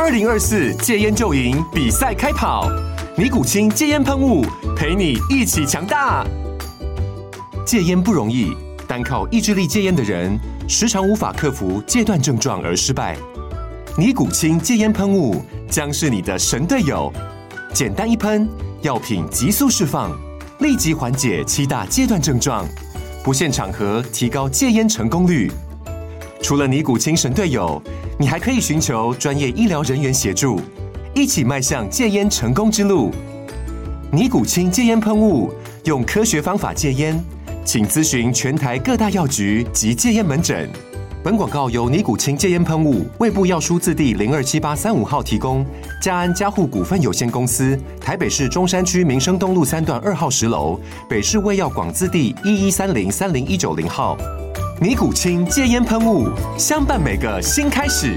2024戒烟就赢比赛开跑，尼古清戒烟喷雾陪你一起强大。戒烟不容易，单靠意志力戒烟的人，时常无法克服戒断症状而失败。尼古清戒烟喷雾将是你的神队友，简单一喷，药品急速释放，立即缓解7大戒断症状，不限场合提高戒烟成功率。除了尼古清神队友，你还可以寻求专业医疗人员协助，一起迈向戒烟成功之路。尼古清戒烟喷雾，用科学方法戒烟，请咨询全台各大药局及戒烟门诊。本广告由尼古清戒烟喷雾、卫部药书字第027835号提供，嘉安嘉护股份有限公司，台北市中山区民生东路3段2号10楼，北市卫药广字第1130-30190号。尼古清戒烟喷雾，相伴每个新开始。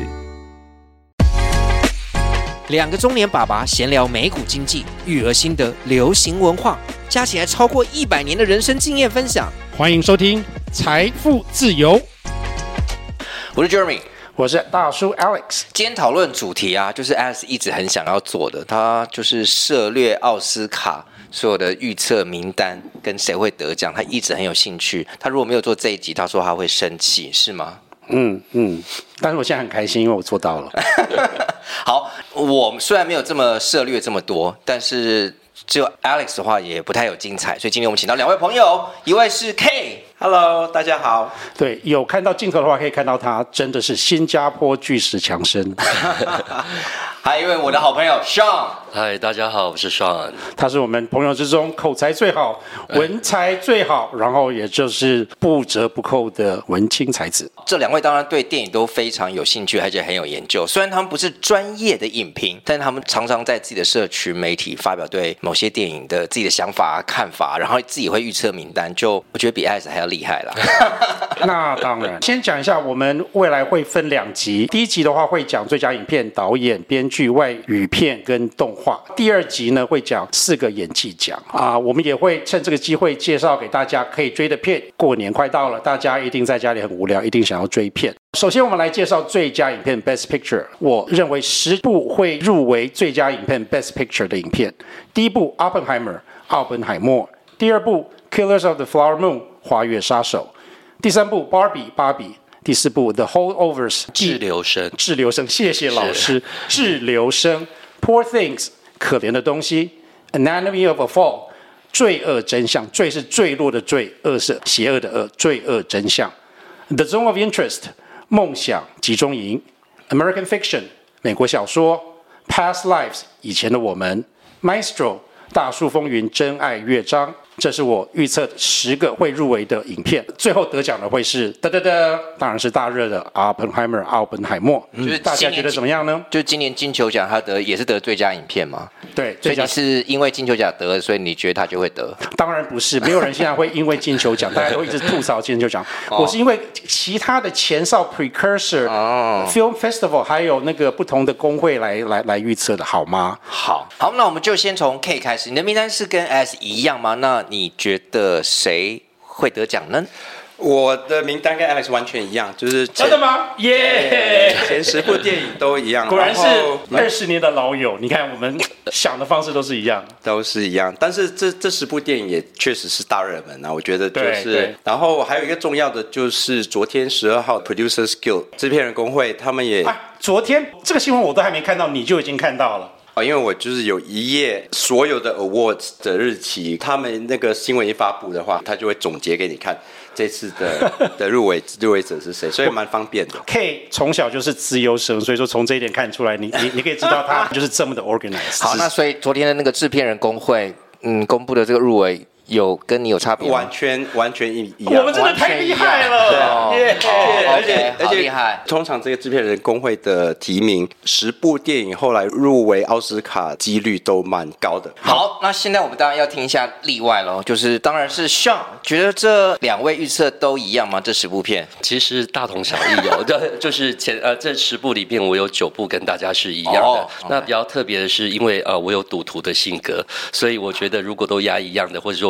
2个中年爸爸闲聊美股经济、育儿心得、流行文化，加起来超过100年的人生经验分享。 欢迎收听《财富自由》。 我是 Jeremy， 我是大叔 Alex。 今天讨论主题啊，就是 Alex 一直很想要做的，他就是涉猎奥斯卡所有的预测名单跟谁会得奖，他一直很有兴趣。他如果没有做这一集，他说他会生气，是吗？ 但是我现在很开心，因为我做到了。 好，我虽然没有这么涉猎这么多，但是只有 Alex 的话也不太有精彩，所以今天我们请到2位朋友，一位是 K。Hello， 大家好。 对，有看到镜头的话，可以看到他真的是新加坡巨石强森。 还有一位我的好朋友 Sean。 嗨，大家好，我是 Sean。 他是我们朋友之中口才最好、文才最好，然后也就是不折不扣的文青才子。 这2位当然对电影都非常有兴趣，而且很有研究。虽然他们不是专业的影评，但他们常常在自己的社群媒体发表对某些电影的自己的想法、看法，然后自己会预测名单，就我觉得比 Alex 还要厉害啦。 那当然，先讲一下，我们未来会分2集。第1集的话会讲最佳影片、导演、编剧、外语片跟动画。第2集呢会讲4个演技奖啊，我们也会趁这个机会介绍给大家可以追的片。过年快到了，大家一定在家里很无聊，一定想要追片。首先我们来介绍最佳影片 Best Picture， 我认为10部会入围最佳影片 Best Picture 的影片。第1部 Oppenheimer 奥本海默，第2部 Killers of the Flower Moon 花月杀手，第3部 Barbie 芭比，第4部 The Holdovers 滞留生， 谢谢老师。滞留生 Poor Things 可怜的东西 Anatomy of a Fall 罪恶真相，罪是坠落的罪，恶是邪恶的恶，罪恶真相。 The Zone of Interest 梦想集中营 American Fiction 美国小说 Past Lives 以前的我们 Maestro 大树风云真爱乐章。这是我预测10个会入围的影片，最后得奖的会是当然是大热的 Oppenheimer 奥本海默。就是大家觉得怎么样呢？ 就是今年金球奖他也是得最佳影片吗？ 对， 所以你是因为金球奖得，所以你觉得他就会得？ 当然不是，没有人现在会因为金球奖，大家都一直吐槽金球奖。我是因为其他的前哨 Precursor、Film Festival 还有那个不同的工会来预测的，好吗？ 好，那我们就先从 K 开始。你的名单是跟 S 一样吗？那你觉得谁会得奖呢？ 我的名单跟 Alex 完全一样，就是真的吗？耶！ 前10部电影都一样， 果然是20年的老友。你看我们想的方式都是一样， 都是一样。但是这10部电影也确实是大热门啊，我觉得就是。 对。 然后还有一个重要的就是昨天12号 Producers Guild 制片人工会他们也昨天这个新闻我都还没看到，你就已经看到了。 因为我就是有一页所有的 awards 的日期，他们那个新闻一发布的话，他就会总结给你看这次的入围者是谁，所以蛮方便的。 K 从小就是资优生，所以说从这一点看出来，你可以知道他就是这么的 organized。 好，那所以昨天的那个制片人工会公布的这个入围。跟你有差别吗？ 完全一样。 我们真的太厉害了， 而且厉害。 通常这个制片人工会的提名10部电影后来入围奥斯卡几率都蛮高的。 好，那现在我们当然要听一下例外咯，就是当然是 Sean 觉得这2位预测都一样吗？这10部片其实大同小异哦，就是这10部里面我有9部跟大家是一样的。那比较特别的是，因为我有赌徒的性格，所以我觉得如果都压一样的，或者说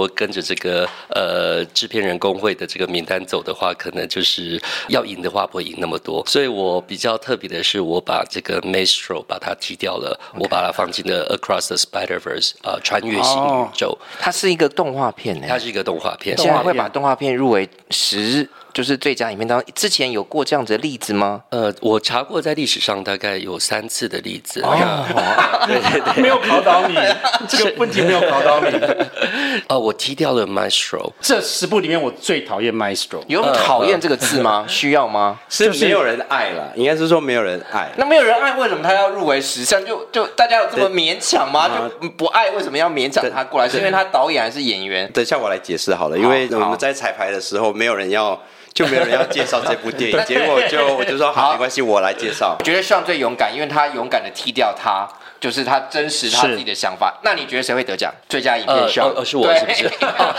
说跟着这个制片人工会的这个名单走的话，可能就是要赢的话不会赢那么多。所以我比较特别的是，我把这个 Maestro 把它踢掉了，我把它放进了 Across the Spider-Verse 穿越新宇宙。 它是一个动画片它是一个动画片， 现在会把动画片入围就是最佳影片当中，之前有过这样子的例子吗？ 我查过，在历史上大概有3次的例子。 对，没有考倒你，这个问题没有考倒你。 我踢掉了 Maestro。 这10部里面，我最讨厌 Maestro。 有讨厌这个字吗？需要吗？ 是没有人爱了，应该是说没有人爱。 那没有人爱，为什么他要入围10项？就大家有这么勉强吗？就不爱，为什么要勉强他过来？是因为他导演还是演员？ 等一下我来解释好了，因为我们在彩排的时候，没有人要介绍这部电影，结果我就说好，没关系，我来介绍。 我觉得Sean最勇敢，因为他勇敢的踢掉他。就是他真实他自己的想法。那你觉得谁会得奖？最佳影片Sean？ 是我是不是？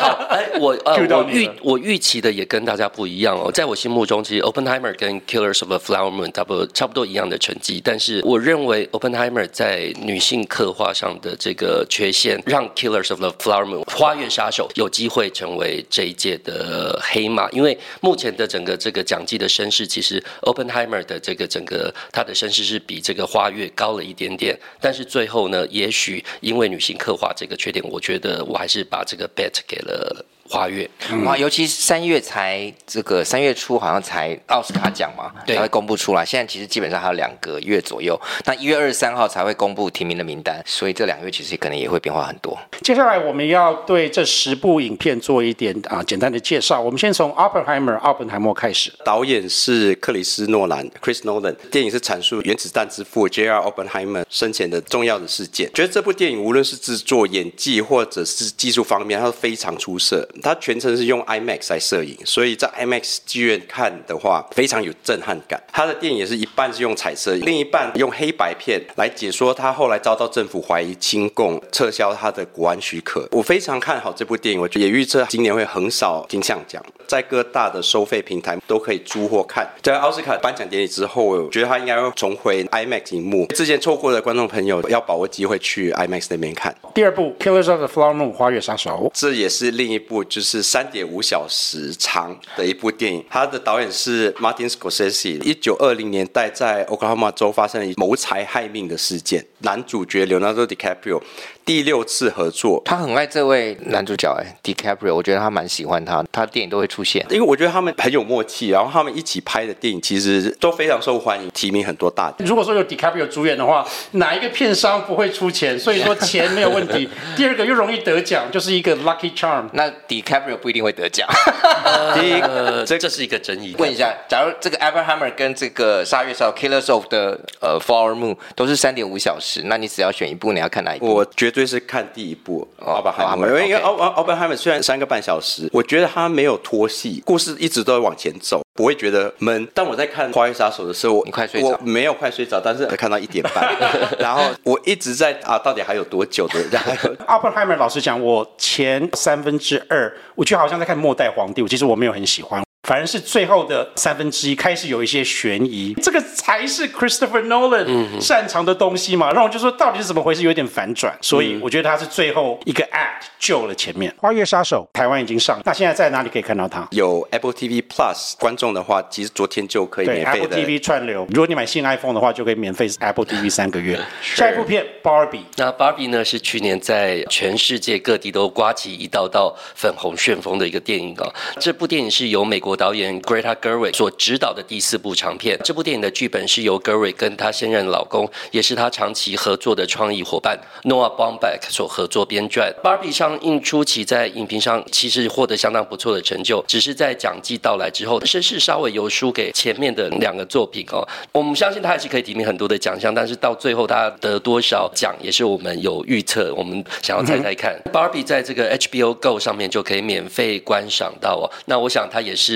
我预期的也跟大家不一样哦。在我心目中，其实 Oppenheimer 跟 Killers of the Flower Moon 差不多一样的成绩，但是我认为 Oppenheimer 在女性刻画上的这个缺陷，让 Killers of the Flower Moon 花月杀手有机会成为这一届的黑马。因为目前的整个这个奖季的声势，其实 Oppenheimer 的这个整个他的声势是比这个花月高了一点点，但是最后呢，也许因为女性刻画这个缺点，我觉得我还是把这个 bet 给了花月。 哇，尤其3月初好像才奥斯卡奖嘛，才会公布出来。现在其实基本上还有2个月左右，那1月23号才会公布提名的名单，所以这2个月其实可能也会变化很多。 接下来我们要对这10部影片做一点简单的介绍。我们先从奥本海默开始。 导演是克里斯诺兰 （Chris Nolan）， 电影是阐述原子弹之父 J.R. Oppenheimer 生前的重要的事件。觉得这部电影无论是制作、演技或者是技术方面，它都非常出色。它全程是用 IMAX 来摄影，所以在 IMAX 剧院看的话，非常有震撼感。它的电影也是一半是用彩色，另一半用黑白片来解说他后来遭到政府怀疑亲共，撤销他的国安许可。我非常看好这部电影，我也预测今年会横扫金像奖，在各大的收费平台都可以租或看。在奥斯卡颁奖典礼之后，我觉得他应该会重回 IMAX 荧幕，之前错过的观众朋友要把握机会去 IMAX 那边看。 第2部 Killers of the Flower Moon 花月杀手， 这也是另一部就是3.5小时长的一部电影。他的导演是 Martin Scorsese。1920年代在 Oklahoma 州发生了谋财害命的事件，男主角 Leonardo DiCaprio 第6次合作。 他很爱这位男主角DiCaprio， 我觉得他蛮喜欢他，他的电影都会出现。 因为我觉得他们很有默契，然后他们一起拍的电影其实都非常受欢迎，提名很多大奖。 如果说有 DiCaprio 主演的话，哪一个片商不会出钱？所以说钱没有问题。第2个又容易得奖，就是一个 lucky charm。 那 DiCaprio 不一定会得奖。 这是一个争议。 问一下，假如这个 Oppenheimer 跟这个杀月杀手 Killers of the Flower Moon 都是3.5小时，那你只要选一部，你要看哪一部？ 我绝对是看第1部奥本海默，因为奥本海默虽然3个半小时，我觉得他没有拖戏，故事一直都在往前走，不会觉得闷。但我在看《花月杀手》的时候， 你快睡着？ 我没有快睡着，但是看到1点半，然后我一直在到底还有多久的？ 奥本海默老实讲，我前2/3，我觉得好像在看《末代皇帝》，其实我没有很喜欢。反而是最后的1/3开始有一些悬疑，这个才是 Christopher Nolan 擅长的东西嘛。让我就说到底是怎么回事，有点反转，所以我觉得他是最后一个 act 救了前面。花月杀手台湾已经上，那现在在哪里可以看到它？ 有 Apple TV Plus 观众的话，其实昨天就可以免费的。 对 Apple TV 串流，如果你买新 iPhone 的话，就可以免费 Apple TV 3个月。下一部片 Barbie， 那 Barbie 呢是去年在全世界各地都刮起一道道粉红旋风的一个电影哦。这部电影是由美国导演 Greta Gerwig 所执导的第4部长片。这部电影的剧本是由 Gerwig 跟她现任老公，也是她长期合作的创意伙伴 Noah Baumbach 所合作编撰。Barbie 上映初期在影评上其实获得相当不错的成就，只是在奖季到来之后，声势稍微有输给前面的2个作品哦。我们相信他还是可以提名很多的奖项，但是到最后他得多少奖也是我们有预测，我们想要猜猜看。Barbie 在这个 HBO Go 上面就可以免费观赏到哦。那我想他也是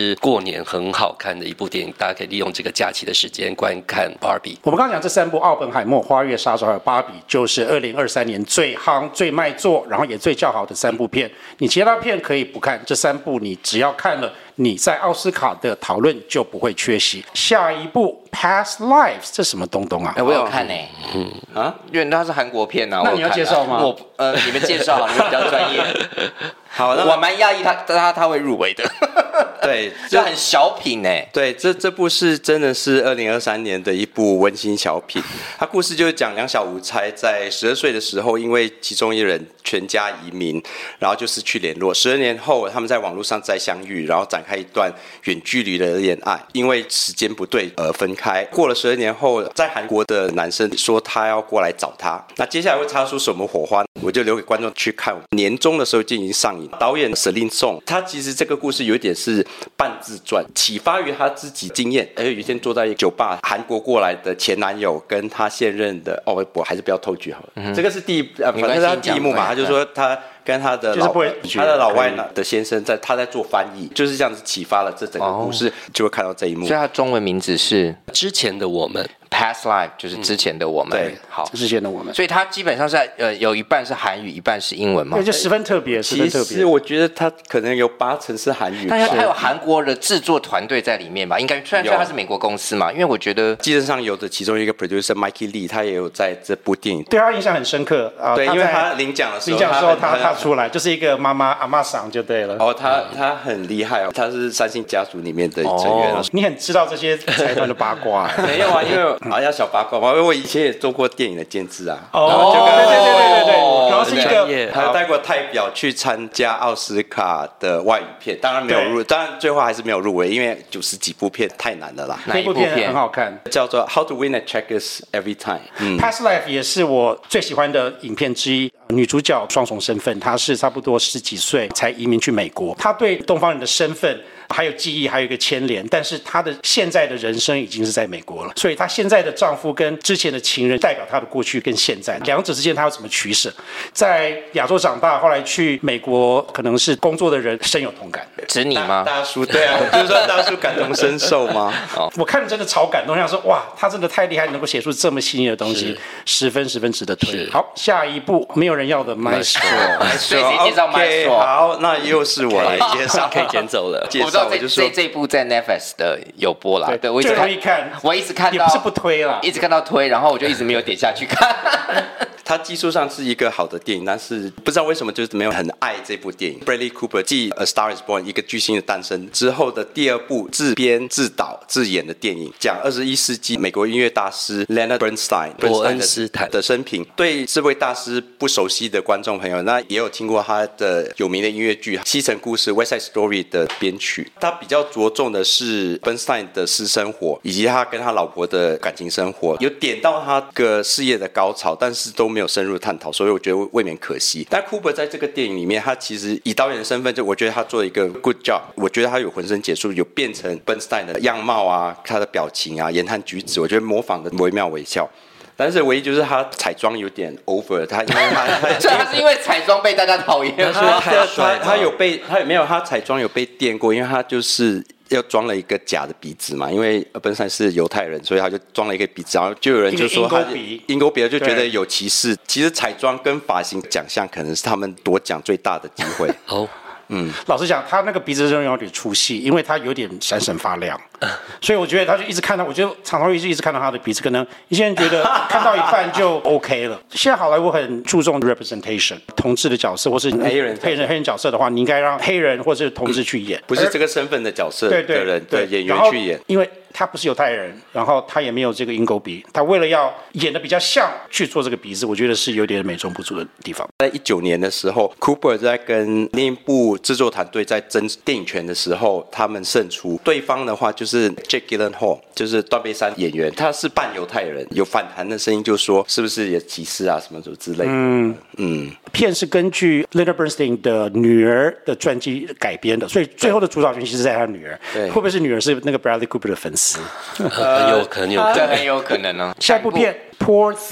是过年很好看的一部电影，大家可以利用这个假期的时间观看 Barbie。 我们刚刚讲这3部《奥本海默》《花月杀手》还有《芭比》，就是2023年最夯、最卖座，然后也最叫好的3部片。你其他片可以不看，这3部你只要看了，你在奥斯卡的讨论就不会缺席。下一部《Past Lives》，这什么东东啊？ 我有看因为它是韩国片啊。 那你要介绍吗？ 你们介绍，你们比较专业。 好， 我蛮讶异他会入围的。 对， 这很小品欸。 对，这部是真的是2023年的一部温馨小品。它故事就是讲两小无猜在12岁的时候，因为其中一人全家移民，然后就失去联络。12年后，他们在网络上再相遇，然后展开一段远距离的恋爱。因为时间不对而分开。过了12年后，在韩国的男生说他要过来找他，那接下来会擦出什么火花，我就留给观众去看。年中的时候就已经上映。导演 Celine Song， 他其实这个故事有点是半自传，启发于他自己经验。有一天坐在一个酒吧，韩国过来的前男友跟他现任的我还是不要透剧好了。这个是反正是他第一幕嘛，他就说他跟他的老外的先生他在做翻译，就是这样子启发了这整个故事，就会看到这一幕。 所以他中文名字是之前的我们。 Past Life 就是之前的我们， 对， 好， 之前的我们， 所以它基本上是有一半是韩语，一半是英文嘛， 对，就十分特别，十分特别。 其实我觉得它可能有80%是韩语， 但它有韩国的制作团队在里面吧？应该虽然它是美国公司嘛，因为我觉得记者上有的其中一个 producer Mikey Lee， 他也有在这部电影对他印象很深刻啊。 对，因为他领奖的时候他出来就是一个妈妈阿嬷桑就对了。 他很厉害哦，他是三星家族里面的成员。 你很知道这些财团的八卦？ 没有啊，因为要小八卦。因为我以前也做过电影的监制啊， 对，然后是一个， 还有带过代表去参加奥斯卡的外语片，当然没有入，当然最后还是没有入围，因为90几部片太难了啦。 那部片很好看， 叫做《How to Win at Checkers Every Time》。Past Life 也是我最喜欢的影片之一。女主角双重身份，她是差不多10几岁才移民去美国，她对东方人的身份还有记忆还有一个牵连，但是她的现在的人生已经是在美国了，所以她现在的丈夫跟之前的情人代表她的过去跟现在，两者之间她要怎么取舍？在亚洲长大，后来去美国可能是工作的人深有同感。 指你吗？ 大叔，对啊，就是说大叔感同身受吗？ 我看了真的超感动，想说哇，他真的太厉害，能够写出这么细腻的东西，十分值得推。好，下一部没有人要的 Maestro， 所以谁介绍 Maestro？ 好，那又是我来介绍， 可以捡走了。 我知道这部在 Netflix 的有播啦，对，我一直看，我一直看到， 也不是不推啦， 一直看到推，然后我就一直没有点下去看。 它技术上是一个好的电影，但是不知道为什么就是没有很爱这部电影。Bradley Cooper 继《A Star Is Born》一个巨星的诞生之后的第2部自编自导自演的电影，讲21世纪美国音乐大师 Leonard Bernstein 伯恩斯坦的生平。对这位大师不熟悉的观众朋友，那也有听过他的有名的音乐剧《西城故事》West Side Story 的编曲。他比较着重的是 Bernstein 的私生活，以及他跟他老婆的感情生活，有点到他个事业的高潮，但是都没有深入探讨，所以我觉得未免可惜。但 Cooper 在这个电影里面，他其实以导演的身份，就我觉得他做了一个 good job。我觉得他有浑身解数，有变成 Bernstein 的样貌啊，他的表情啊，言谈举止，我觉得模仿的惟妙惟肖。但是唯一就是他彩妆有点 over， 他因为他是因为彩妆被大家讨厌， 他有被他彩妆有被电过，因为他就是又装了一个假的鼻子嘛，因为本身是犹太人，所以他就装了一个鼻子，然后就有人就说他鹰钩鼻，就觉得有歧视。其实彩妆跟发型奖项可能是他们夺奖最大的机会。 老实讲，他那个鼻子真的有点出戏，因为他有点闪闪发亮，所以我觉得他就一直看到，我觉得常常一直看到他的鼻子，可能一些人觉得看到一半就 OK 了。现在好莱坞很注重 representation， 同志的角色或是黑人角色的话，你应该让黑人或是同志去演， 不是这个身份的角色的人的演员去演， 因为他不是犹太人，然后他也没有这个鹰钩鼻，他为了要演的比较像去做这个鼻子，我觉得是有点美中不足的地方。 在19年的时候 ，Cooper 在跟另一部制作团队在争电影权的时候，他们胜出。对方的话就是 Jake Gyllenhaal， 就是断背山演员，他是半犹太人，有反弹的声音，就说是不是也歧视啊什么之类的。 片是根据 Leonard Bernstein 的女儿的传记改编的，所以最后的主导权其实在他女儿。会不会是女儿是那个 Bradley Cooper 的粉丝？ 很有可能， 这很有可能呢。 下一部片 Poor Thing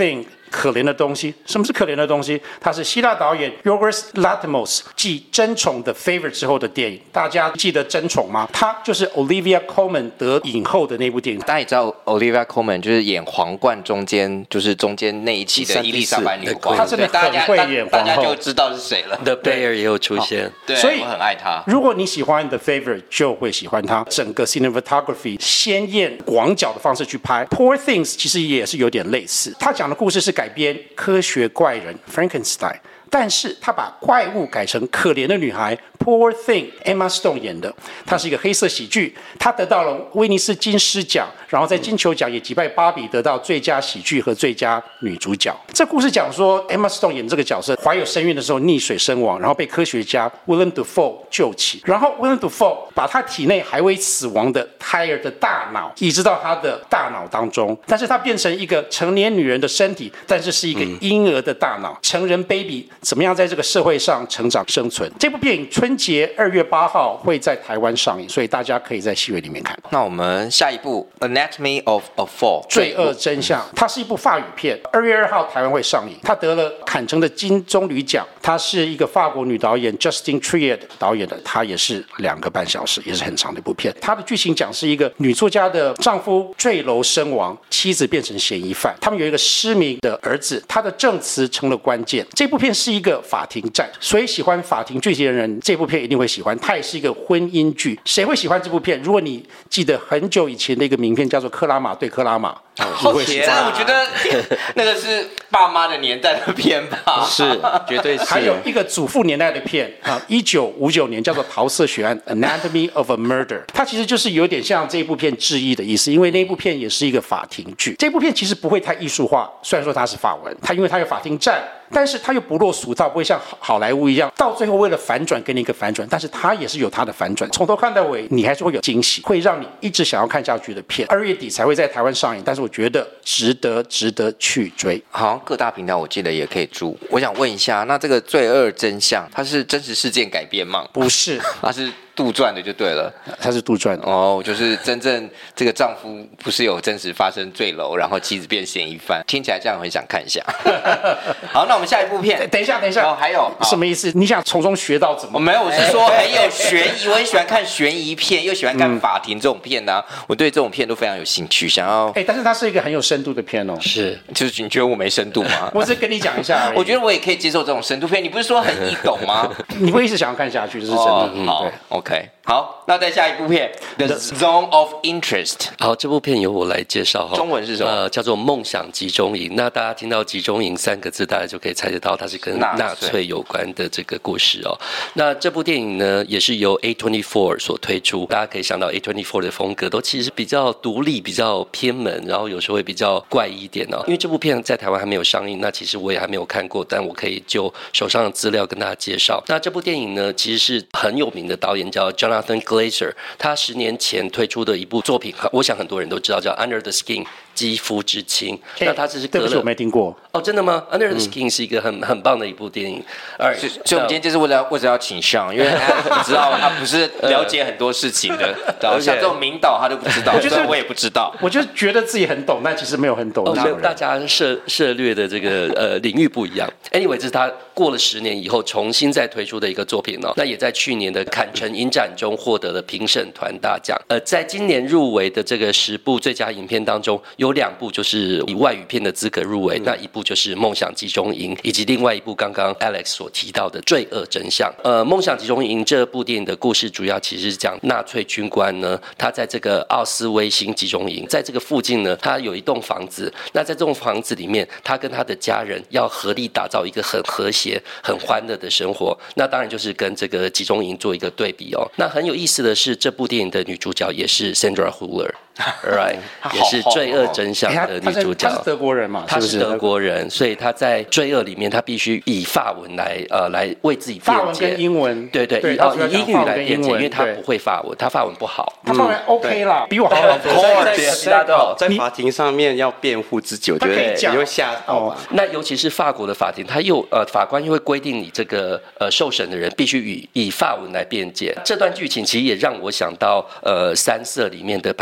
可怜的东西。什么是可怜的东西？它是希腊导演 Yorgos Lanthimos 继《争宠》的 Favorite 之后的电影。大家记得《争宠》吗？它就是 Olivia Colman 得影后的那部电影。 大家也知道 Olivia Colman 就是演皇冠中间那一期的伊丽莎白女皇， 她真的很会演皇后， 大家就知道是谁了。 The Bear 也有出现， 对， 所以我很爱她。 如果你喜欢 The Favorite， 就会喜欢它。整个 cinematography 鲜艳广角的方式去拍。Poor Things 其实也是有点类似，他讲的故事是改编科学怪人 Frankenstein。但是他把怪物改成可怜的女孩 Poor Thing， Emma Stone 演的，它是一个黑色喜剧，他得到了威尼斯金狮奖，然后在金球奖也击败芭比，得到最佳喜剧和最佳女主角。这故事讲说 Emma Stone 演这个角色怀有身孕的时候溺水身亡，然后被科学家 Willem Dafoe 救起，然后 Willem Dafoe 把他体内还未死亡的胎儿的大脑移植到他的大脑当中，但是他变成一个成年女人的身体，但是是一个婴儿的大脑，成人 baby 怎么样在这个社会上成长生存。这部电影春节2月8号会在台湾上映，所以大家可以在戏院里面看。 那我们下一部 Anatomy of a Fall 罪恶真相，它是一部法语片，2月2号台湾会上映。它得了坎城的金棕榈奖，它是一个法国女导演 Justine Triet 导演的，它也是2个半小时，也是很长的一部片。它的剧情讲是一个女作家的丈夫坠楼身亡，妻子变成嫌疑犯，他们有一个失明的儿子，他的证词成了关键。这部片是一个法庭战，所以喜欢法庭剧情的人，这部片一定会喜欢。它也是一个婚姻剧，谁会喜欢这部片？如果你记得很久以前的一个名片叫做《克拉玛对克拉玛》， 好甜啊！我觉得那个是爸妈的年代的片吧， 是绝对是。 还有一个祖父年代的片啊，1959年叫做《桃色血案》（Anatomy of a Murder），它其实就是有点像这部片致意的意思，因为那部片也是一个法庭剧。这部片其实不会太艺术化，虽然说它是法文，因为它有法庭战。但是它又不落俗套，不会像好莱坞一样，到最后为了反转给你一个反转，但是它也是有它的反转，从头看到尾，你还是会有惊喜，会让你一直想要看下去的片。2月底才会在台湾上映，但是我觉得值得去追。 好像各大频道我记得也可以注。我想问一下，那这个罪恶真相，它是真实事件改编吗？ 不是， 它是杜撰的就对了。 它是杜撰的哦，就是真正这个丈夫不是有真实发生坠楼，然后妻子变嫌疑犯，听起来这样很想看一下。好，那我们下一部片。 等一下， 哦，还有什么意思？你想从中学到怎么？ 没有，我是说很有悬疑，我很喜欢看悬疑片，又喜欢看法庭这种片啊，我对这种片都非常有兴趣，想要。 但是它是一个很有深度的片哦。 是， 就是你觉得我没深度吗？ 我只跟你讲一下而已。 我觉得我也可以接受这种深度片，你不是说很易懂吗？ 你会一直想要看下去，这是真的。 好对 ，OK， 好，那再下一部片《The Zone of Interest》。 好，这部片由我来介绍哈。 中文是什么？ 叫做《梦想集中营》。那大家听到集中营3个字，大家就可以猜得到它是跟纳粹有关的这个故事哦。那这部电影呢，也是由 A24 所推出。大家可以想到 A24 的风格都其实比较独立、比较偏门，然后有时候会比较怪异一点哦。因为这部片在台湾还没有上映，那其实我也还没有看过，但我可以就手上的资料跟大家介绍。那这部电影呢，其实是很有名的导演叫 Jonathan Glazer， 他10年前推出的一部作品，我想很多人都知道，叫 Under the Skin 肌肤之亲。那他只是对不起，我没听过。 哦，真的吗？ Under the Skin 是一个很棒的一部电影。 所以我们今天就是为了要请上，因为你知道他不是了解很多事情的，像这种名导他都不知道，我也不知道。 我就觉得自己很懂，但其实没有很懂。 大家涉猎的这个领域不一样。Anyway， 这是他过了10年以后重新再推出的一个作品哦。那也在去年的坎城影展中获得了评审团大奖。在今年入围的这个10部最佳影片当中，有2部就是以外语片的资格入围，那一部就是《梦想集中营》，以及另外一部刚刚 Alex 所提到的《罪恶真相》。《梦想集中营》这部电影的故事主要其实是讲纳粹军官呢，他在这个奥斯威辛集中营，在这个附近呢，他有一栋房子。那在这栋房子里面，他跟他的家人要合力打造一个很和谐、很欢乐的生活。那当然就是跟这个集中营做一个对比哦。那很有意思的是，这部电影的女主角也是 Sandra Hüller。Right， 也是《罪恶真相》的女主角。 她是德国人嘛？ 她是德国人，所以她在《罪恶》里面，她必须以法文来为自己辩解。 法文跟英文， 对，以英语来辩解，因为她不会法文，她法文不好。 她法文 OK 啦，比我好很多。 在法庭上面要辩护自己，我觉得你会吓到。 那尤其是法国的法庭，他法官又会规定你这个受审的人必须以法文来辩解。这段剧情其实也让我想到三色里面的白色情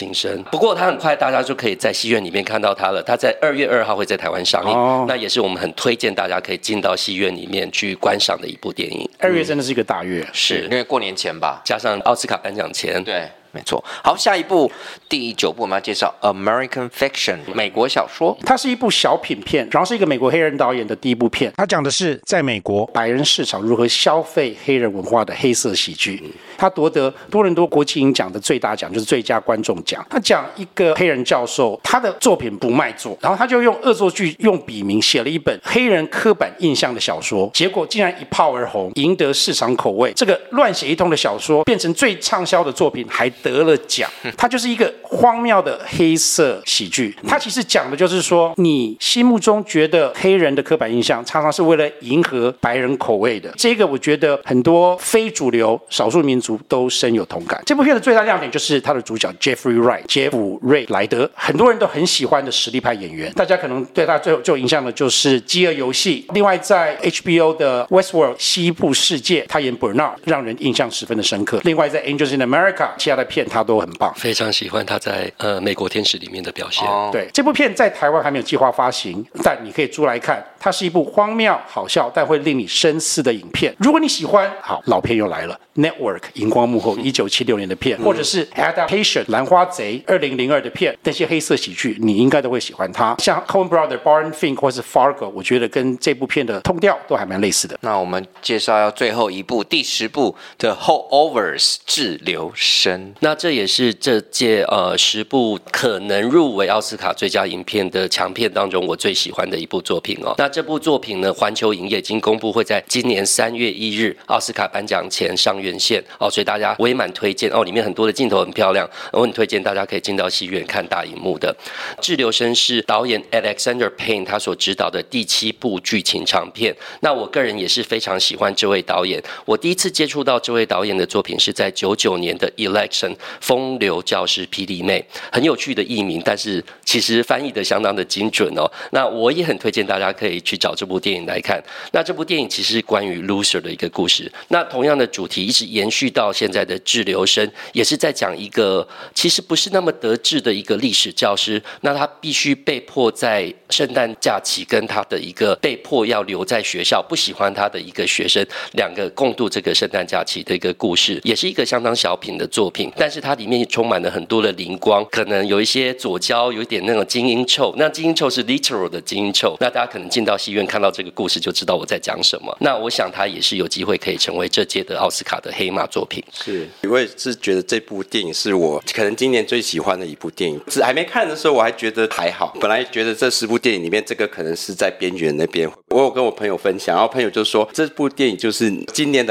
新生。不过他很快大家就可以在戏院里面看到他了，他在2月2号会在台湾上映，那也是我们很推荐大家可以进到戏院里面去观赏的一部电影。 2月真的是一个大月， 是因为过年前吧， 加上奥斯卡颁奖前。 对，没错。好，下一部第9部我们要介绍 American Fiction 美国小说。 它是一部小品片，然后是一个美国黑人导演的第一部片。它讲的是在美国白人市场如何消费黑人文化的黑色喜剧。它夺得多伦多国际影奖的最大奖，就是最佳观众奖。他讲一个黑人教授，他的作品不卖座，然后他就用恶作剧、用笔名写了一本黑人刻板印象的小说，结果竟然一炮而红，赢得市场口味。这个乱写一通的小说变成最畅销的作品，还得了奖。它就是一个荒谬的黑色喜剧。它其实讲的就是说，你心目中觉得黑人的刻板印象，常常是为了迎合白人口味的。这个我觉得很多非主流少数民族都深有同感。这部片的最大亮点就是它的主角 Jeffrey Wright 杰弗瑞莱德，很多人都很喜欢的实力派演员。大家可能对他最有影响的就是《饥饿游戏》，另外在 HBO 的 Westworld 西部世界，他演 Bernard， 让人印象十分的深刻。另外在 Angels in America 其他的片他都很棒， 非常喜欢他在美国天使里面的表现。 对，这部片在台湾还没有计划发行，但你可以租来看。它是一部荒谬好笑但会令你深思的影片。如果你喜欢，好，老片又来了 Network 荧光幕后1976年的片，或者是 Adaptation 兰花贼2002的片，那些黑色喜剧你应该都会喜欢它。像 Coen Brother、Barton Fink 或是 Fargo， 我觉得跟这部片的通调都还蛮类似的。 那我们介绍要最后一部第10部的 Holdovers 滞留生。 那这也是这届10部可能入围奥斯卡最佳影片的强片当中我最喜欢的一部作品哦。那这部作品呢，环球影业已经公布会在今年3月1日奥斯卡颁奖前上院线哦，所以大家我也蛮推荐哦，里面很多的镜头很漂亮，我很推荐大家可以进到戏院看大荧幕的。滞留生是导演 Alexander Payne 他所执导的第7部剧情长片。那我个人也是非常喜欢这位导演，我第一次接触到这位导演的作品是在99年的 Election 风流教师霹雳妹，很有趣的译名，但是其实翻译的相当的精准哦。那我也很推荐大家可以去找这部电影来看。那这部电影其实是关于 loser 的一个故事，那同样的主题一直延续到现在的滞留生，也是在讲一个其实不是那么得志的一个历史教师，那他必须被迫在圣诞假期跟他的一个被迫要留在学校不喜欢他的一个学生两个共度这个圣诞假期的一个故事，也是一个相当小品的作品，但是它里面充满了很多的灵光，可能有一些左交，有一点那种精英臭，那精英臭是 literal 的精英臭，那大家可能进到戏院看到这个故事就知道我在讲什么。那我想他也是有机会可以成为这届的奥斯卡的黑马作品。 是，我也是觉得这部电影是我可能今年最喜欢的一部电影。还没看的时候我还觉得还好，本来觉得这10部电影里面这个可能是在边缘那边。我有跟我朋友分享，然后朋友就说这部电影就是今年的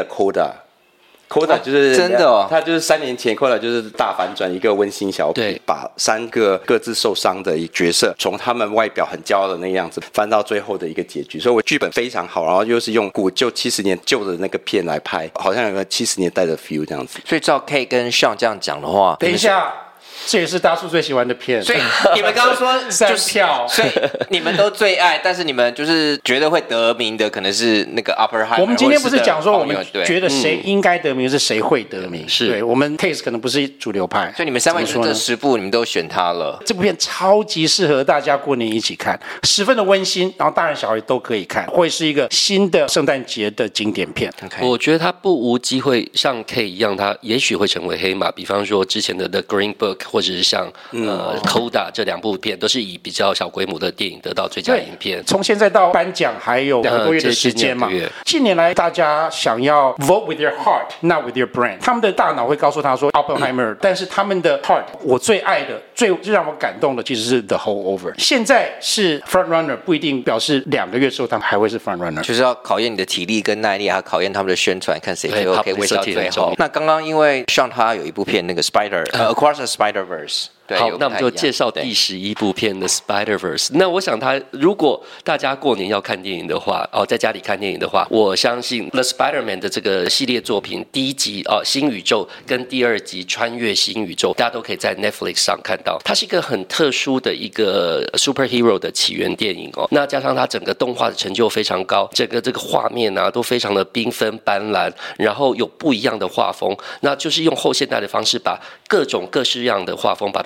Coda 就是真的哦， 他就是3年前 Coda 就是大反转，一个温馨小品，把3个各自受伤的角色，从他们外表很骄傲的那个样子翻到最后的一个结局。所以我剧本非常好，然后又是用古旧70年旧的那个片来拍，好像有个70年代的 feel 这样子。 所以照 K 跟 Sean 这样讲的话， 等一下，这也是大叔最喜欢的片。 所以你们刚刚说 3票， 所以你们都最爱，但是你们就是觉得会得名的可能是那个 Oppenheimer。 我们今天不是讲说我们觉得谁应该得名，是谁会得名。 是对，我们 taste 可能不是主流派。 所以你们3位这10部你们都选它了。 这部片超级适合大家过年一起看，十分的温馨，然后大人小孩都可以看，会是一个新的圣诞节的经典片。 我觉得他不无机会像 K 一样，他也许会成为黑马。比方说之前的 The Green Book， 或者是像Coda 这2部片，都是以比较小规模的电影得到最佳影片。 从现在到颁奖还有2个多月的时间嘛。近年来大家想要 vote with your heart not with your brain， 他们的大脑会告诉他说 Oppenheimer， 但是他们的 heart， 我最爱的最让我感动的其实是 The Holdover。 现在是 front runner 不一定表示2个月之后他们还会是 front runner， 就是要考验你的体力跟耐力，还要考验他们的宣传，看谁最后可以味道最好。那刚刚因为Sean他有一部片那个 Across the Spider-Verse， 好，那我们就介绍第11部片的 Spider-Verse。那我想他如果大家过年要看电影的话，在家里看电影的话，我相信 The Spider-Man 的这个系列作品第1集新宇宙跟第2集穿越新宇宙，大家都可以在 Netflix 上看到。它是一个很特殊的一个 superhero 的起源电影哦。那加上它整个动画的成就非常高，整个这个画面啊都非常的缤纷斑斓，然后有不一样的画风，那就是用后现代的方式把各种各式样的画风把它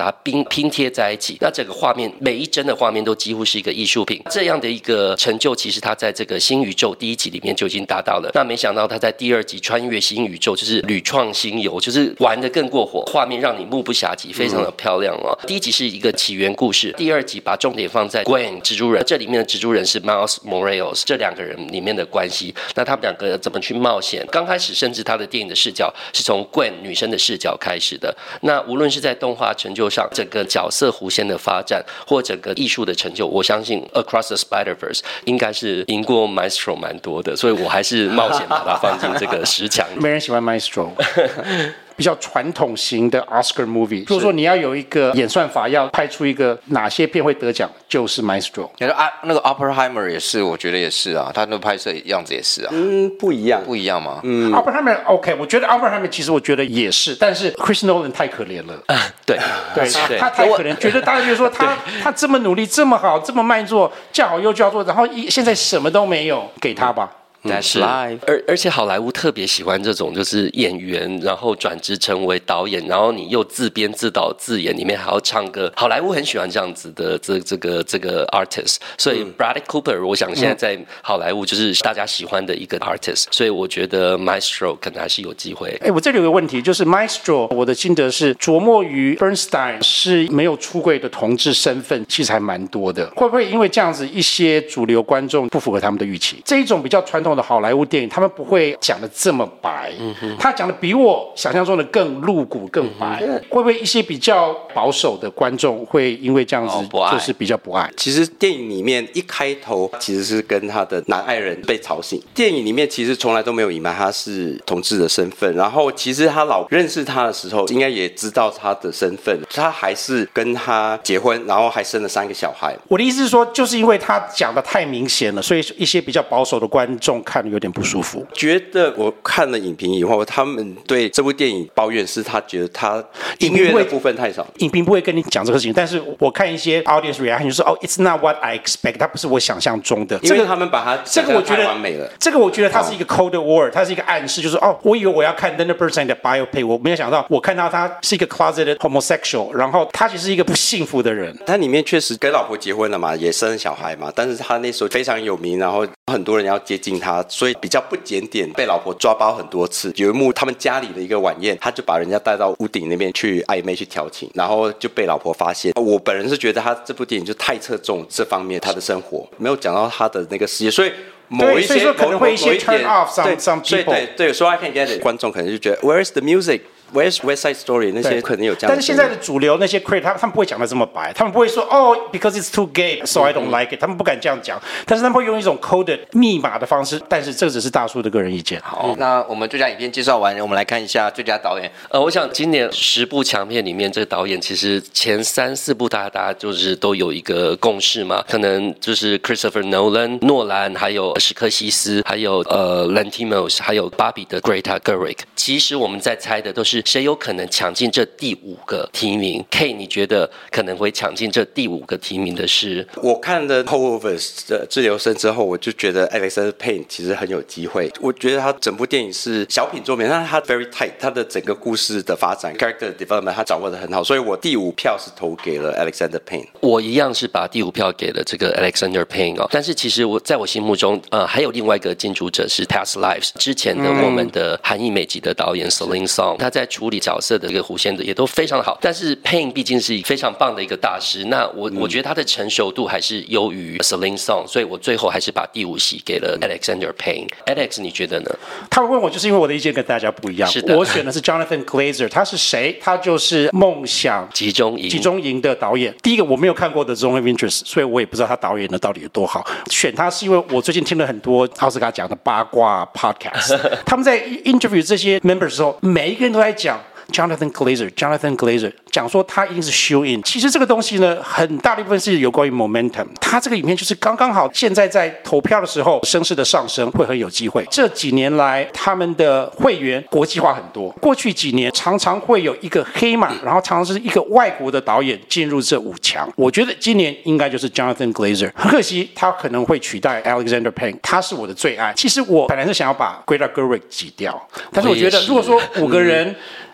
它拼贴在一起，那整个画面每一帧的画面都几乎是一个艺术品。这样的一个成就，其实他在这个新宇宙第1集里面就已经达到了。那没想到他在第2集穿越新宇宙，就是屡创新游，就是玩得更过火，画面让你目不暇接，非常的漂亮哦。第1集是一个起源故事，第2集把重点放在 Gwen 蜘蛛人，这里面的蜘蛛人是 Miles Morales， 这2个人里面的关系，那他们2个怎么去冒险？刚开始甚至他的电影的视角是从 Gwen 女生的视角开始的。那无论是在动画成就上，整个角色弧线的发展，或整个艺术的成就，我相信 Across the Spider-Verse 应该是赢过 Maestro 蛮多的，所以我还是冒险把它放进这个10强。 没人喜欢 Maestro。比较传统型的 Oscar movie， 如果说你要有一个演算法，要拍出一个哪些片会得奖，就是 Maestro。 那个 Oppenheimer 也是，我觉得也是啊，他那个拍摄样子也是啊。 不一样吗 ？Oppenheimer OK， 我觉得 Oppenheimer 其实我觉得也是，但是 Chris Nolan 太可怜了。 对， 他太可怜，觉得大家觉得说他这么努力，这么好，这么卖座，叫好又叫座，然后现在什么都没有，给他吧。 That's life。 而且好莱坞特别喜欢这种，就是演员，然后转职成为导演，然后你又自编自导自演，里面还要唱歌。好莱坞很喜欢这样子的这个 artist， 所以 Bradley Cooper， 我想现在在好莱坞就是大家喜欢的一个 artist， 所以我觉得 Maestro 可能还是有机会。 我这里有个问题，就是 Maestro， 我的心得是琢磨于 Bernstein 是没有出柜的同志身份，其实还蛮多的。会不会因为这样子，一些主流观众不符合他们的预期？这一种比较传统的好莱坞电影，他们不会讲的这么白，他讲的比我想象中的更露骨、更白。会不会一些比较保守的观众会因为这样子就是比较不爱？ 其实电影里面一开头其实是跟他的男爱人被吵醒。电影里面其实从来都没有隐瞒他是同志的身份，然后其实他老认识他的时候，应该也知道他的身份，他还是跟他结婚，然后还生了3个小孩。 我的意思是说，就是因为他讲的太明显了，所以一些比较保守的观众看有点不舒服。 觉得我看了影评以后，他们对这部电影抱怨是他觉得他音乐的部分太少。 影评不会跟你讲这个事情，但是我看一些 audience reaction 就是it's not what I expect， 它不是我想象中的。 因为他们把它这个我觉得太完美了。 这个我觉得它是一个 code word， 它是一个暗示，就是我以为我要看 Leonard Bernstein 的 biopic， 我没有想到我看到他是一个 closeted homosexual， 然后他其实是一个不幸福的人。 他里面确实跟老婆结婚了嘛，也生了小孩嘛，但是他那时候非常有名，然后很多人要接近他，所以比较不检点，被老婆抓包很多次。有一幕他们家里的一个晚宴，他就把人家带到屋顶那边去暧昧去调情，然后就被老婆发现。我本人是觉得他这部电影就太侧重这方面他的生活，没有讲到他的那个事业，所以所以说可能会一些 turn off some people。 对，所以 I can get it。观众可能就觉得 Where's the music？Where's West Side Story？ 那些可能有这样的。 但是现在的主流那些 critic， 他们不会讲的这么白，他们不会说because it's too gay so I don't like it， 他们不敢这样讲，但是他们会用一种 coded 密码的方式，但是这只是大叔的个人意见。 好，那我们最佳影片介绍完，我们来看一下最佳导演。 我想今年10部强片里面，这个导演其实前3、4部大家就是都有一个共识嘛，可能就是 Christopher Nolan 诺兰，还有史克西斯，还有Lanthimos， 还有芭比的 Greta Gerwig。其实我们在猜的都是谁有可能抢进这第5个提名。 K， 你觉得可能会抢进这第5个提名的是？ 我看了 Holdovers 的滞留生之后，我就觉得 Alexander Payne 其实很有机会。我觉得他整部电影是小品作品，但是他 very tight， 他的整个故事的发展 character development 他掌握得很好，所以我第5票是投给了 Alexander Payne。 我一样是把第5票给了这个 Alexander Payne 但是其实在我心目中还有另外一个竞逐者是 Past Lives 之前的我们的韩裔美籍的导演 Celine Song， 他在处理角色的一个弧线的也都非常好，但是 Payne 毕竟是非常棒的一个大师，那我觉得他的成熟度还是优于 Celine Song， 所以我最后还是把第5席给了 Alexander Payne。Alex 你觉得呢？ 他问我就是因为我的意见跟大家不一样， 是的， 我选的是 Jonathan Glazer。 他是谁？他就是梦想集中营的导演。第一个我没有看过的 Zone of Interest， 所以我也不知道他导演的到底有多好。选他是因为我最近听了很多奥斯卡奖的八卦 podcast， 他们在 interview 这些 members 的时候，每一个人都在讲Jonathan Glazer 讲说他一定是 show in。 其实这个东西呢，很大的一部分是有关于 momentum。 他这个影片就是刚刚好，现在在投票的时候声势的上升会很有机会。这几年来他们的会员国际化很多，过去几年常常会有一个黑马，然后常常是一个外国的导演进入这5强。我觉得今年应该就是 Jonathan Glazer， 很可惜他可能会取代 Alexander Payne， 他是我的最爱。其实我本来是想要把 Greta Gerwig 挤掉，但是我觉得如果说5个人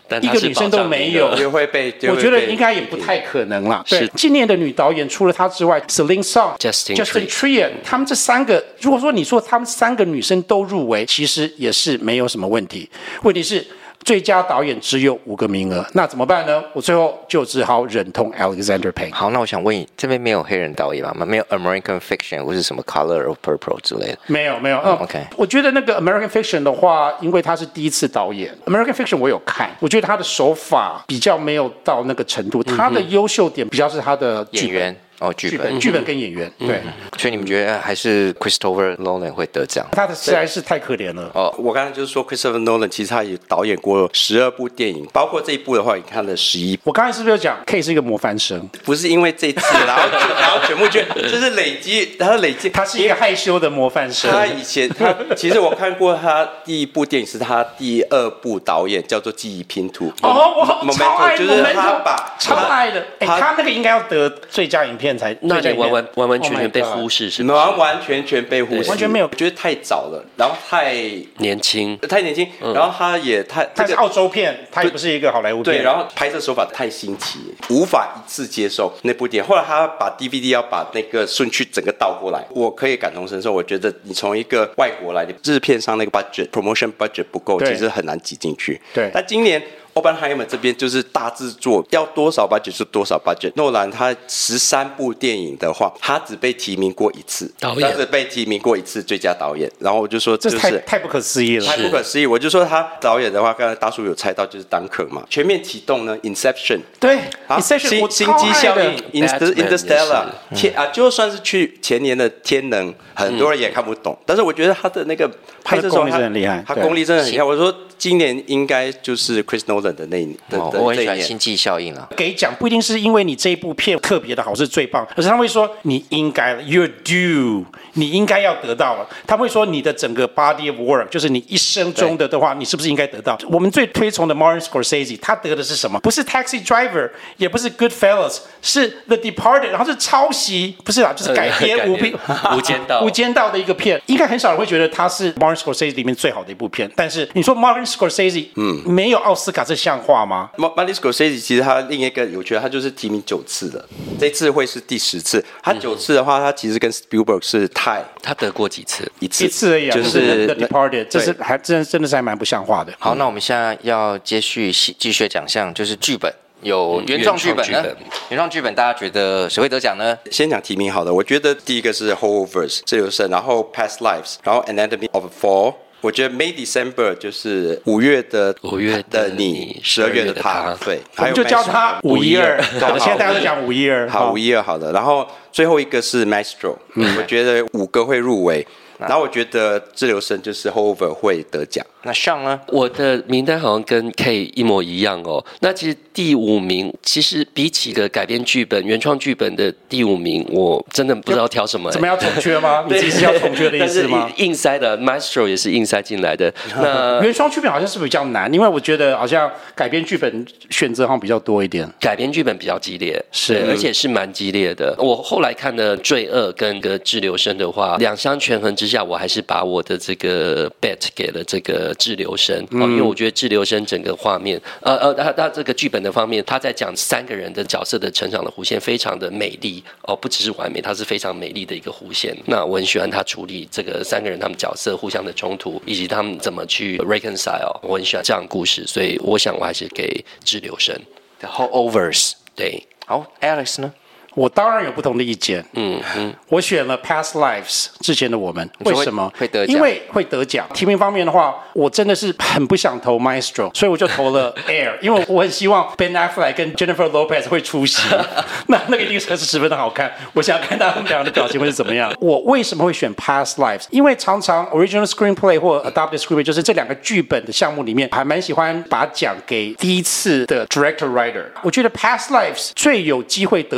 但一个女生都没有， 就会被， 我觉得应该也不太可能啦。对，今年的女导演除了她之外 ，Celine Song、Justin Trier， 他们这3个，如果说你说他们3个女生都入围，其实也是没有什么问题。问题是最佳导演只有5个名额，那怎么办呢？我最后就只好忍痛 Alexander Payne。 好，那我想问你，这边没有黑人导演吗？没有 American Fiction 或是什么 Color of Purple 之类的？ 没有。 OK， 我觉得那个 American Fiction 的话，因为他是第一次导演 ，American Fiction 我有看，我觉得他的手法比较没有到那个程度，他的优秀点比较是他的演员。剧本跟演员，对， 所以你们觉得还是 Christopher Nolan 会得奖？ 他的实在是太可怜了。 我刚才就是说 Christopher Nolan 其实他也导演过12部电影，包括这一部的话，你看了11。 我刚才是不是有讲 K 是一个模范生？ 不是因为这次，然后全部这是累积， 他是一个害羞的模范生。 他以前其实我看过他第1部电影是他第2部导演，叫做《记忆拼图》。 我超爱， 就是他把超爱的。他那个应该要得最佳影片。 那你完全被忽视，是不是？ 完全被忽视， 完全没有， 我觉得太早了，然后太年轻， 然后他也他是澳洲片，他也不是一个好莱坞片， 对，然后拍摄手法太新奇，无法一次接受那部电影。后来他把 DVD 要把那个顺序整个倒过来，我可以感同身受。我觉得你从一个外国来的制片商那个 promotion budget 不够，其实很难挤进去。 对， 但今年Oppenheimer 这边就是大制作，要多少 budget 是多少 budget。诺兰他13部电影的话，他只被提名过1次，他只被提名过1次最佳导演。然后我就说， 这太不可思议了， 太不可思议。我就说他导演的话，刚才大叔有猜到就是丹克嘛。全面启动呢 ，Inception， 对 ，Inception， 星际效应 ，Interstellar， 就算是去前年的天能，很多人也看不懂。但是我觉得他的那个拍摄功力真的很厉害， 他功力真的很厉害。我说今年应该就是 Chris Nolan 的那一年， 我很喜欢星际效应啊。 给奖不一定是因为你这一部片特别的好是最棒，而是他们会说你应该了 ，You're due， 你应该要得到了。他们会说你的整个 body of work， 就是你一生中的话，你是不是应该得到？我们最推崇的 Martin Scorsese， 他得的是什么？不是 Taxi Driver， 也不是 Goodfellas， 是 The Departed， 然后是抄袭，不是啦，就是改编无间道的一个片。应该很少人会觉得他是 Martin Scorsese 里面最好的一部片，但是你说 Martin Scorsese， 没有奥斯卡这像话吗？ Martin Scorsese 其实他另一个有趣的，他就是提名9次的，这次会是第10次。他9次的话，他其实跟 Spielberg 是tie， 他得过几次？ 一次而已，就是 The Departed， 这是还真的是还蛮不像话的。 好，那我们现在要继续奖项，就是剧本。有原创剧本呢？原创剧本，大家觉得谁会得奖呢？ 先讲提名好了，我觉得第一个是 Holdovers 自由身，然后 Past Lives， 然后 Anatomy of a Fall。我觉得 May December 就是5月的你，12月的他，对， 我们就叫他512。好，现在大家都讲512。 好，512好的。然后最后一个是 Maestro， 我觉得5个会入围。然后我觉得自由身就是 Holdover 会得奖。 那上呢？ 我的名单好像跟 K 一模一样哦。那其实第5名，其实比起个改编剧本、原创剧本的第5名，我真的不知道挑什么。 怎么要统缺吗？你自己是要统缺的意思吗？ 但是硬塞的 Maestro 也是硬塞进来的。那原创剧本好像是比较难，因为我觉得好像改编剧本选择好像比较多一点。 改编剧本比较激烈， 是， 而且是蛮激烈的。我后来看的《罪恶》跟个滞留生的话，两相权衡之下，我还是把我的这个 bet 给了这个滞留生，因为我觉得滞留生整个画面，他这个剧本的方面，他在讲3个人的角色的成长的弧线非常的美丽哦，不只是完美，它是非常美丽的一个弧线。那我很喜欢他处理这个3个人他们角色互相的冲突，以及他们怎么去 reconcile， 我很喜欢这样的故事，所以我想我还是给滞留生 The Holdovers。 对， 好 ，Alex 呢？ 我当然有不同的意见。我选了 Past Lives 之前的我们，为什么会得奖？ 因为会得奖。提名方面的话，我真的是很不想投 Maestro， 所以我就投了 Air， 因为我很希望 Ben Affleck 跟 Jennifer Lopez 会出席，那个一定是十分的好看。我想看他们两个的表情会是怎么样。我为什么会选 Past Lives？ 因为常常 Original Screenplay 或 Adapted Screenplay 就是这2个剧本的项目里面，还蛮喜欢把奖给第一次的 Director Writer。我觉得 Past Lives 最有机会得奖的就是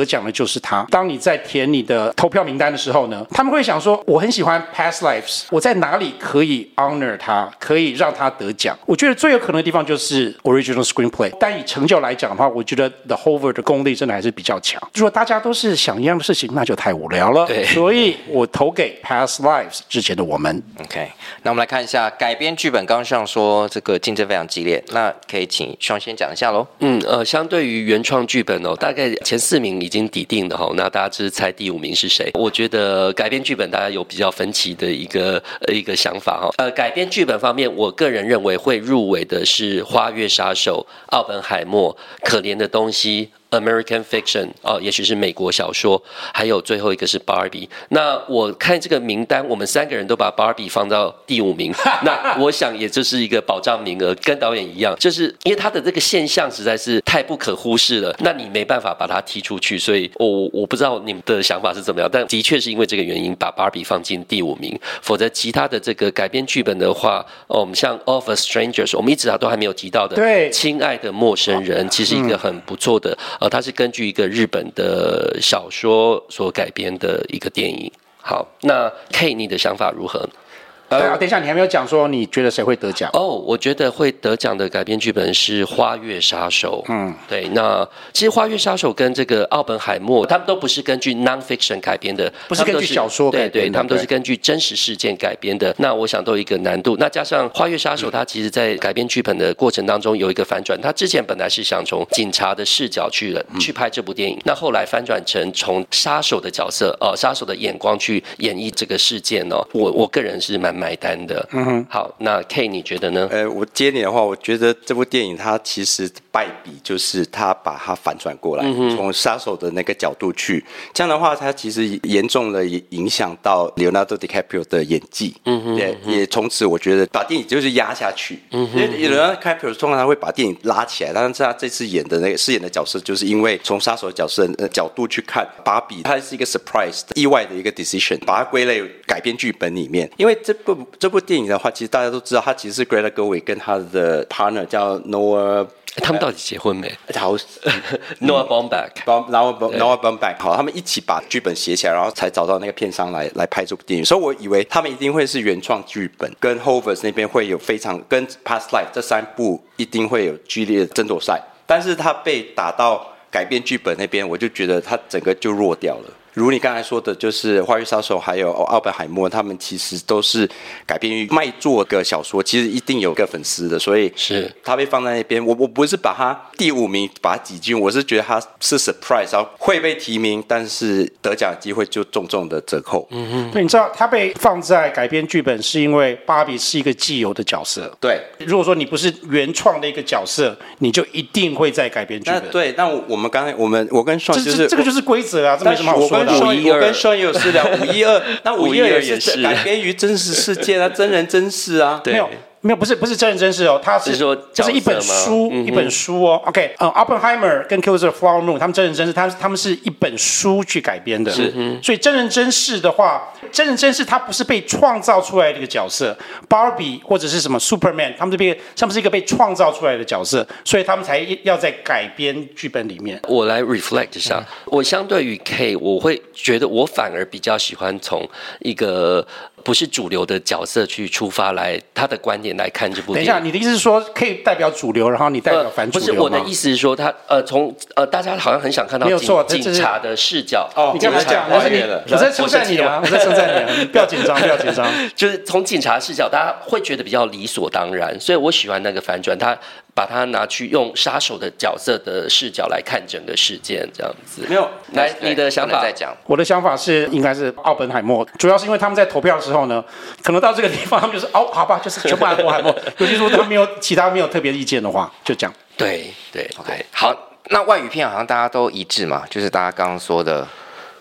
就是他。当你在填你的投票名单的时候呢，他们会想说，我很喜欢 Past Lives， 我在哪里可以 honor 他，可以让他得奖？我觉得最有可能的地方就是 Original Screenplay。但以成就来讲的话，我觉得 The Hover 的功力真的还是比较强。如果大家都是想一样的事情，那就太无聊了。 对， 所以我投给 Past Lives 之前的我们。 OK， 那我们来看一下改编剧本。刚刚像说这个竞争非常激烈，那可以请双先讲一下喽。 相对于原创剧本哦，大概前4名已经底定的哈，那大家就是猜第5名是谁？我觉得改编剧本大家有比较分歧的一个想法哈。改编剧本方面，我个人认为会入围的是《花月杀手》、《奥本海默》、《可怜的东西》。American Fiction 也许是美国小说，还有最后一个是 Barbie。那我看这个名单，我们3个人都把 Barbie 放到第5名，那我想也就是一个保障名额，跟导演一样，就是因为他的这个现象实在是太不可忽视了，那你没办法把它踢出去，所以我不知道你们的想法是怎么样，但的确是因为这个原因把 Barbie 放进第5名，否则其他的这个改编剧本的话，像 Of a Strangers， 我们一直都还没有提到的， 对， 亲爱的陌生人，其实一个很不错的。它是根据一个日本的小说所改编的一个电影。好，那 K 你的想法如何？ 等一下，你还没有讲说你觉得谁会得奖？ 我觉得会得奖的改编剧本是《花月杀手》。对，那其实《花月杀手》跟这个奥本海默，他们都不是根据 non-fiction 改编的， 不是根据小说改编的， 对，他们都是根据真实事件改编的。那我想都有一个难度。那加上《花月杀手》，它其实在改编剧本的过程当中有一个反转，他之前本来是想从警察的视角去拍这部电影，那后来翻转成从杀手的角色，杀手的眼光去演绎这个事件哦。我个人是蛮买单的。好，那 K 你觉得呢？ 我接你的话，我觉得这部电影它其实败笔就是它把它反转过来，从杀手的那个角度去，这样的话，它其实严重的影响到 Leonardo DiCaprio 的演技。也从此我觉得把电影就是压下去。因为 Leonardo DiCaprio 通常他会把电影拉起来，但是他这次演的那个饰演的角色，就是因为从杀手角度去看芭比，它是一个 surprise 意外的一个 decision， 把它归类改编剧本里面。因为这部电影的话，其实大家都知道，它其实是 Greta Gerwig 跟他的 partner 叫 Noah。 他们到底结婚没？ 好 ，Noah Baumbach，Noah Baumbach， 好，他们一起把剧本写起来，然后才找到那个片商来拍这部电影。所以我以为他们一定会是原创剧本，跟 Hovers 那边会有非常跟 Past Life 这3部一定会有剧烈的争夺赛。但是他被打到改编剧本那边，我就觉得他整个就弱掉了。如你刚才说的，就是《花月杀手》还有奥本海默，他们其实都是改编于卖座的小说，其实一定有个粉丝的，所以是他被放在那边。我不是把他第5名把他挤进，我是觉得他是 surprise， 然后会被提名，但是得奖机会就重重的折扣。 对，你知道他被放在改编剧本，是因为芭比是一个既有的角色。 对， 如果说你不是原创的一个角色，你就一定会在改编剧本。 对，那我们刚才我跟双就是这个就是规则啊，这没什么好说的。 我跟双也有私聊，512，那512也是改编于真实事件啊，真人真事啊， 没有，不是真人真事哦，它是说就是一本书，一本书哦。OK， Oppenheimer 跟 Killers of the Flower Moon 他们真人真事，他们是一本书去改编的，所以真人真事的话，真人真事它不是被创造出来的一个角色 ，Barbie 或者是什么 Superman， 他们是一个被创造出来的角色，所以他们才要在改编剧本里面。 我来 reflect 一下，我相对于 K， 我会觉得我反而比较喜欢从一个不是主流的角色去出发来他的观点来看这部电影。 等一下，你的意思是说可以代表主流，然后你代表反主流吗？ 不是，我的意思是说他从大家好像很想看到警察的视角。 你刚才讲，我在称赞你啊，不要紧张，不要紧张。 就是从警察视角，大家会觉得比较理所当然，所以我喜欢那个反转，他把它拿去用杀手的角色的视角来看整个事件，这样子。 没有， 来你的想法再讲。 我的想法是应该是奥本海默，主要是因为他们在投票的时候呢，可能到这个地方他们就是好吧，就是全部奥本海默。尤其说他其他没有特别意见的话，就这样。 对 ，OK， 好，那外语片好像大家都一致嘛，就是大家刚刚说的。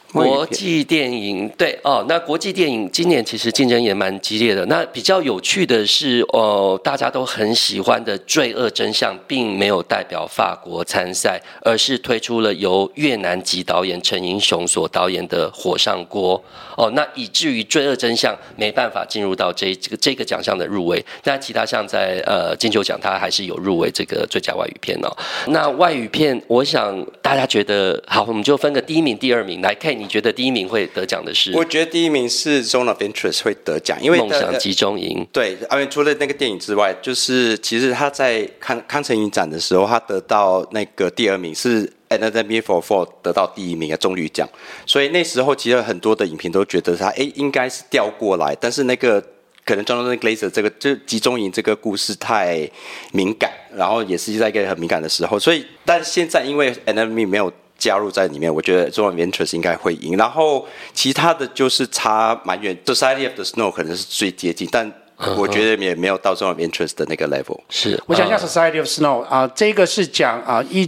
国际电影对哦，那国际电影今年其实竞争也蛮激烈的。那比较有趣的是，大家都很喜欢的《罪恶真相》并没有代表法国参赛，而是推出了由越南籍导演陈英雄所导演的《火上锅》哦，那以至于《罪恶真相》没办法进入到这个奖项的入围。那其他像在金球奖，它还是有入围这个最佳外语片哦。那外语片，我想大家觉得好，我们就分个第一名、第二名来看。你觉得第一名会得奖的是？ 我觉得第一名是 Zone of Interest 会得奖，因为梦想集中营。 对，因为除了那个电影之外，就是其实他在康城影展的时候，他得到那个第二名是 Anatomy for Fall 得到第一名的棕榈奖，所以那时候其实很多的影评都觉得他应该是调过来，但是那个可能 Jonathan Glazer 这个就集中营这个故事太敏感，然后也是在一个很敏感的时候，所以但现在因为 Anatomy 没有加入在里面，我觉得 Zone of Interest 应该会赢。然后其他的就是差蛮远 ，Society of the Snow 可能是最接近，但我觉得也没有到 Zone of Interest 的那个 level。 是，我讲一下 Society of Snow 这个是讲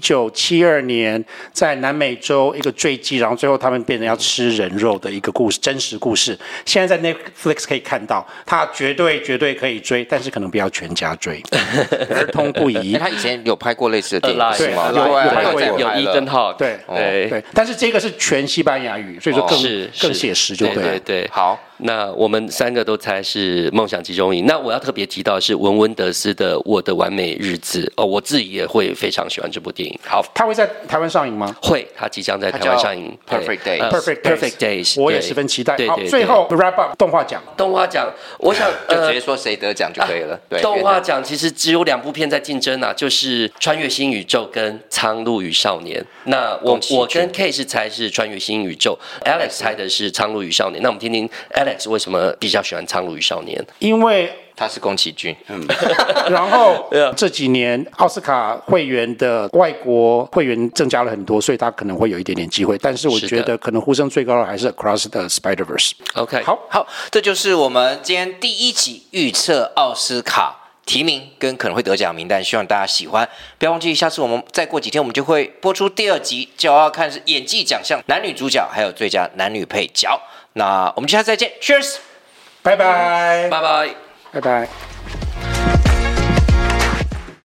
1972年在南美洲一个坠机，然后最后他们变成要吃人肉的一个故事，真实故事。现在在 Netflix 可以看到，它绝对可以追，但是可能不要全家追，儿童不宜。 他以前有拍过类似的电影是吗？ 有拍过有Ethan Hawke， 对，但是这个是全西班牙语，所以说更写实就对了。 对， 好。 那我们三个都猜是梦想集中营。那我要特别提到的是文温德斯的《我的完美日子》哦，我自己也会非常喜欢这部电影。好， 它会在台湾上映吗？ 会，它即将在台湾上映。 Perfect Days，Perfect Days，我也十分期待。好， 对对最后 wrap up 动画奖。 动画奖，我想就直接说谁得奖就可以了。对， 动画奖其实只有2部片在竞争啊，就是《穿越新宇宙》跟《苍鹭与少年》。那我跟 K 是猜是《穿越新宇宙》，Alex 猜的是《苍鹭与少年》。那我们听听 Alex 为什么比较喜欢《苍鹭与少年》？ 因为他是宫崎骏， 然后这几年奥斯卡会员的外国会员增加了很多，所以他可能会有一点点机会。但是我觉得可能呼声最高的还是 Across the Spider-Verse。OK， 好，这就是我们今天第一集预测奥斯卡提名跟可能会得奖名单，希望大家喜欢。不要忘记，下次我们再过几天，我们就会播出第2集，就要看是演技奖项、男女主角还有最佳男女配角。那我们下次再见 ，Cheers， 拜拜， 拜拜。 拜拜。